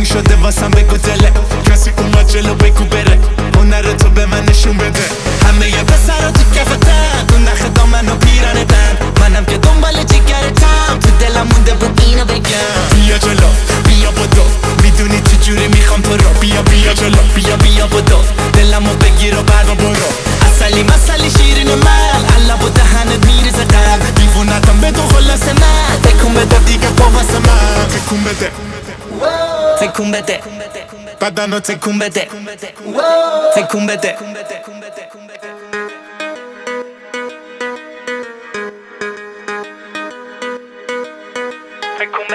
شده واسم بگو دله کسی اومد جلو بگو بره هنر تو به من نشون بده همه یه پسرا تو کفتن تو نخ دامن و پیرنتن منم که دنبال جگرتم تو دلم مونده بود اینو بگم بیا جلو بیا بدو میدونی چجوری میخوام تو رو بیا جلو بیا بدو دلمو بگیر و برا برو اصلی شیرین من علب و دهنت میریزه قلب دیوونتم به تو خلاصه من تکون بده دیگه پا واسه من تکون بده تکون بده بدنو تکون بده تکون بده تکون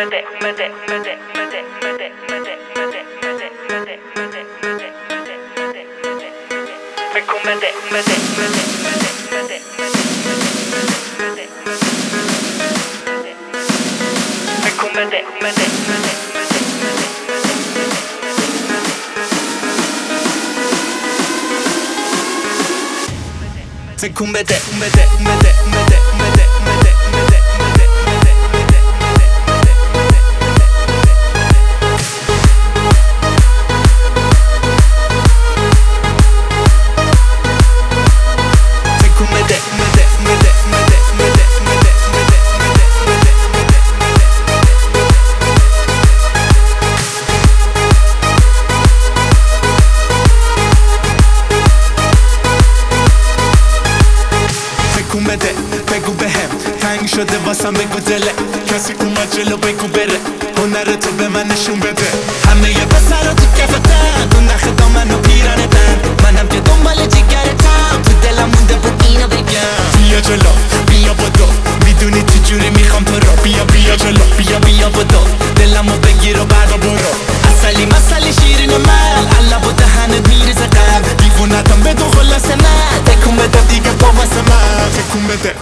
بگو بهم تنگ شده واسم بگو دله کسی اومد جلو بگو بره هنر تو به من نشون بده همه یه پسرا تو کفتن تو نخ دامن و پیرنتن منم که دنبال جگرتم تو دلم مونده بود اینو بگم بیا جلو بیا بدو میدونی چجوری میخوام تو رو بیا جلو بیا بدو دلمو بگیر و برا برو اصلی شیرین من علب و دهنت میریزه قلب دیوونتم به تو خلاصه من تکون بده دیگه پا واسه من تکون بده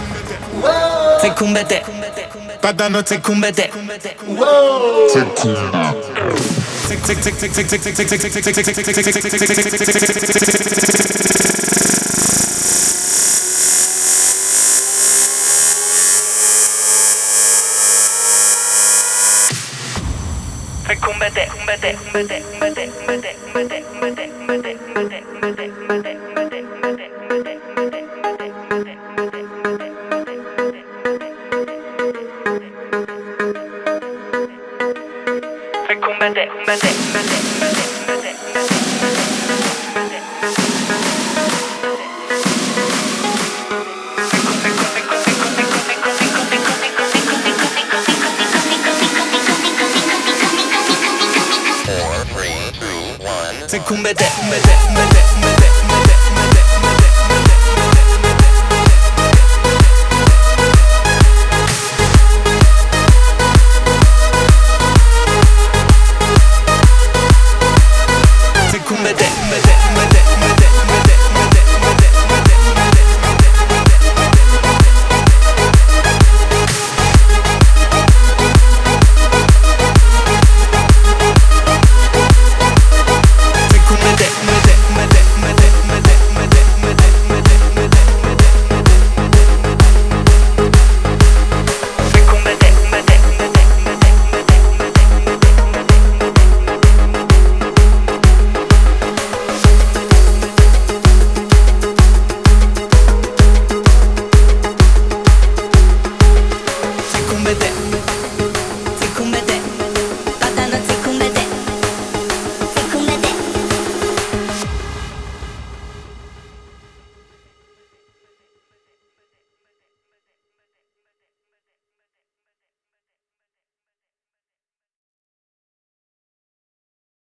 تکون بده بدنو تکون بده تکون بده